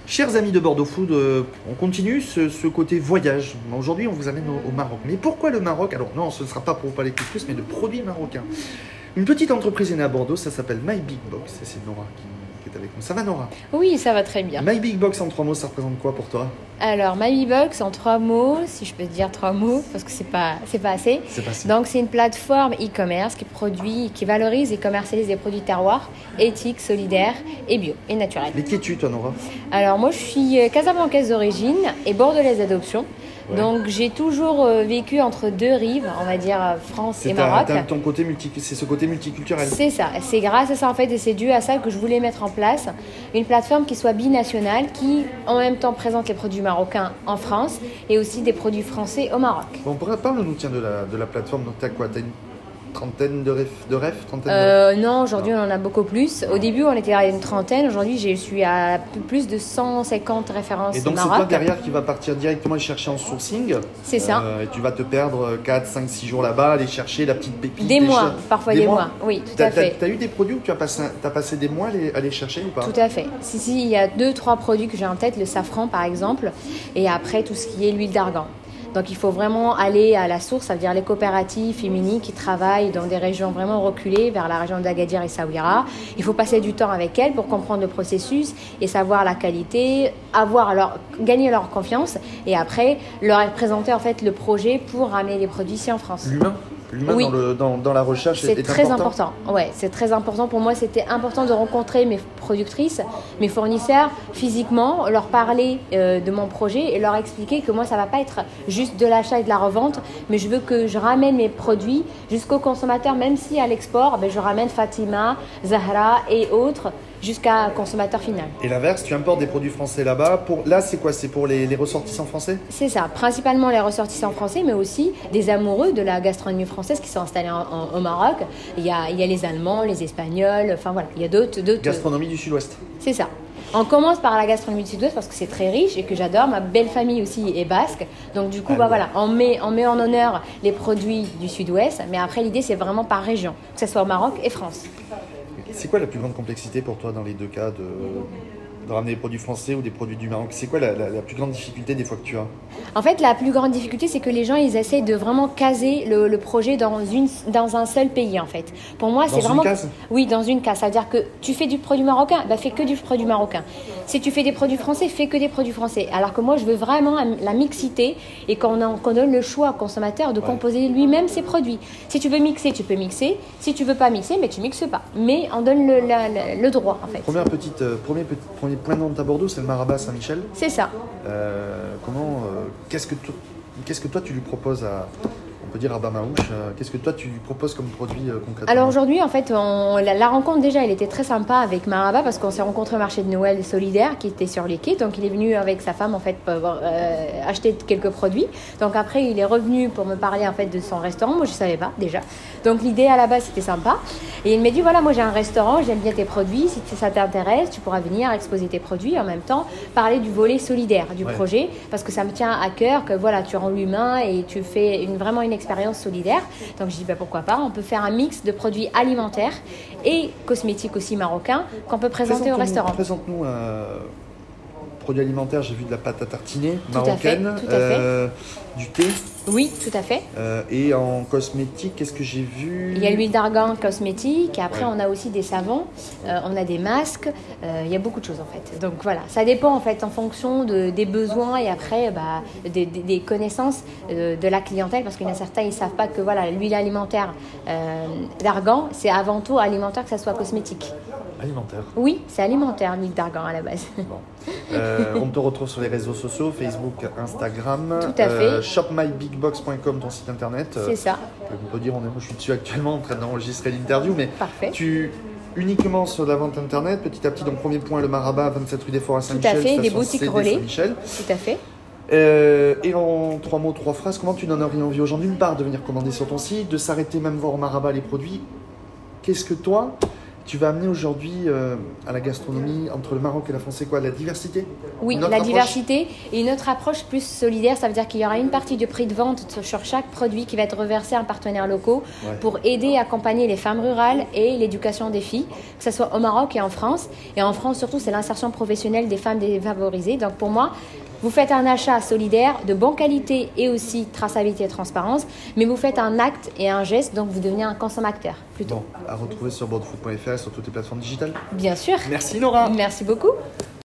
Chers amis de Bordeaux Food, on continue ce côté voyage. Aujourd'hui, on vous amène au Maroc. Mais pourquoi le Maroc? Alors non, ce ne sera pas pour parler de couscous, mais de produits marocains. Une petite entreprise est née à Bordeaux, ça s'appelle My Big Box. Et c'est Nora qui est avec nous. Ça va, Nora? Oui, ça va très bien. My Big Box, en 3 mots, ça représente quoi pour toi? Alors, My Big Box, en 3 mots, si je peux te dire 3 mots, parce que c'est pas assez. C'est pas assez. Donc, c'est une plateforme e-commerce qui valorise et commercialise des produits terroirs, éthiques, solidaires et bio et naturels. Mais qui es-tu, toi, Nora? Alors, moi, je suis casamançaise d'origine et bordelaise d'adoption. Ouais. Donc, j'ai toujours vécu entre deux rives, on va dire France et Maroc. C'est ce côté multiculturel. C'est ça. C'est grâce à ça, en fait, et c'est dû à ça que je voulais mettre en place une plateforme qui soit binationale, qui, en même temps, présente les produits marocains en France et aussi des produits français au Maroc. Bon, parle-nous, tiens, de la plateforme. Donc, t'as quoi? T'as une trentaine de refs? Non, aujourd'hui, on en a beaucoup plus. Au début, on était à une trentaine. Aujourd'hui, je suis à plus de 150 références et donc, au Maroc. c'est toi derrière qui va partir directement les chercher en sourcing. C'est ça. Et tu vas te perdre 4, 5, 6 jours là-bas, aller chercher la petite pépite. Des mois, parfois des mois. Oui, tout à fait. T'as eu des produits où tu as passé des mois à les chercher ou pas? Tout à fait. Si, il y a 2-3 produits que j'ai en tête, le safran par exemple, et après tout ce qui est l'huile d'argan. Donc il faut vraiment aller à la source, ça veut dire les coopératives féminines qui travaillent dans des régions vraiment reculées, vers la région d'Agadir et Saouira. Il faut passer du temps avec elles pour comprendre le processus et savoir la qualité, gagner leur confiance et après leur présenter en fait le projet pour ramener les produits ici en France. L'humain oui. dans la recherche est très important. Ouais, c'est très important. Pour moi, c'était important de rencontrer mes productrices, mes fournisseurs physiquement, leur parler de mon projet et leur expliquer que moi, ça va pas être juste de l'achat et de la revente, mais je veux que je ramène mes produits jusqu'au consommateur, même si à l'export, je ramène Fatima, Zahra et autres jusqu'à consommateur final. Et l'inverse, tu importes des produits français là-bas. Là, c'est quoi? C'est pour les ressortissants français? C'est ça, principalement les ressortissants français, mais aussi des amoureux de la gastronomie française qui sont installés au Maroc. Il y a les Allemands, les Espagnols, enfin voilà, il y a d'autres. Gastronomie du Sud-Ouest. C'est ça. On commence par la gastronomie du Sud-Ouest parce que c'est très riche et que j'adore. Ma belle famille aussi est basque. Donc du coup, voilà, on met en honneur les produits du Sud-Ouest. Mais après, l'idée, c'est vraiment par région, que ce soit au Maroc et France. C'est quoi la plus grande complexité pour toi dans les deux cas de ramener des produits français ou des produits du Maroc? C'est quoi la plus grande difficulté des fois que tu as? En fait, la plus grande difficulté, c'est que les gens, ils essaient de vraiment caser le projet dans un seul pays, en fait. Pour moi, c'est vraiment... Dans une case? Oui, dans une case. Ça veut dire que tu fais du produit marocain, fais que du produit marocain. Si tu fais des produits français, fais que des produits français. Alors que moi, je veux vraiment la mixité et qu'on donne le choix au consommateur de composer lui-même ses produits. Si tu veux mixer, tu peux mixer. Si tu veux pas mixer, mais tu mixes pas. Mais on donne le droit, en fait. Premier point de vente à Bordeaux, c'est le Marabat Saint-Michel. C'est ça. Qu'est-ce que toi tu lui proposes on peut dire à Bamaouche, qu'est-ce que toi tu lui proposes comme produit concrètement? Alors aujourd'hui, en fait, la rencontre déjà, elle était très sympa avec Marabat parce qu'on s'est rencontrés au marché de Noël solidaire qui était sur les quais. Donc il est venu avec sa femme en fait pour acheter quelques produits. Donc après, il est revenu pour me parler en fait de son restaurant. Moi, je savais pas déjà. Donc l'idée à la base, c'était sympa. Et il m'a dit voilà, moi j'ai un restaurant, j'aime bien tes produits. Si ça t'intéresse, tu pourras venir exposer tes produits et en même temps parler du volet solidaire du projet parce que ça me tient à cœur que voilà, tu rends l'humain et tu fais vraiment une expérience solidaire. Donc je dis pourquoi pas, on peut faire un mix de produits alimentaires et cosmétiques aussi marocains qu'on peut présenter au restaurant. Présente-nous produits alimentaires, j'ai vu de la pâte à tartiner tout marocaine, à fait. du thé. Oui, tout à fait. Et en cosmétique, qu'est-ce que j'ai vu? Il y a l'huile d'argan cosmétique, après on a aussi des savons, on a des masques, il y a beaucoup de choses en fait. Donc voilà, ça dépend en fait en fonction des besoins et après des connaissances de la clientèle parce qu'il y en a certains, ils ne savent pas que voilà, l'huile alimentaire d'argan, c'est avant tout alimentaire que ça soit cosmétique. Alimentaire? Oui, c'est alimentaire l'huile d'argan à la base. Bon. On te retrouve sur les réseaux sociaux, Facebook, Instagram. Tout à fait. Shopmybigbox.com, ton site internet. C'est ça. On peut dire, moi je suis dessus actuellement en train d'enregistrer l'interview, mais parfait. Uniquement sur la vente internet, petit à petit, donc premier point, le Marabat, 27 rue des Forts à Saint-Michel. Tout à fait, des boutiques relais. Saint-Michel. Tout à fait. Et en 3 mots, 3 phrases, comment tu n'en aurais envie aujourd'hui? D'une part, de venir commander sur ton site, de s'arrêter même voir au Marabat les produits. Qu'est-ce que toi, Tu vas amener aujourd'hui à la gastronomie entre le Maroc et la France, c'est quoi? La diversité? Oui, la diversité et une autre approche plus solidaire. Ça veut dire qu'il y aura une partie du prix de vente sur chaque produit qui va être reversé à un partenaire local pour aider et accompagner les femmes rurales et l'éducation des filles, que ce soit au Maroc et en France. Et en France, surtout, c'est l'insertion professionnelle des femmes défavorisées. Donc pour moi, vous faites un achat solidaire de bonne qualité et aussi traçabilité et transparence, mais vous faites un acte et un geste, donc vous devenez un consommateur plutôt. Bon, à retrouver sur bordeauxfood.fr et sur toutes les plateformes digitales. Bien sûr. Merci Nora. Merci beaucoup.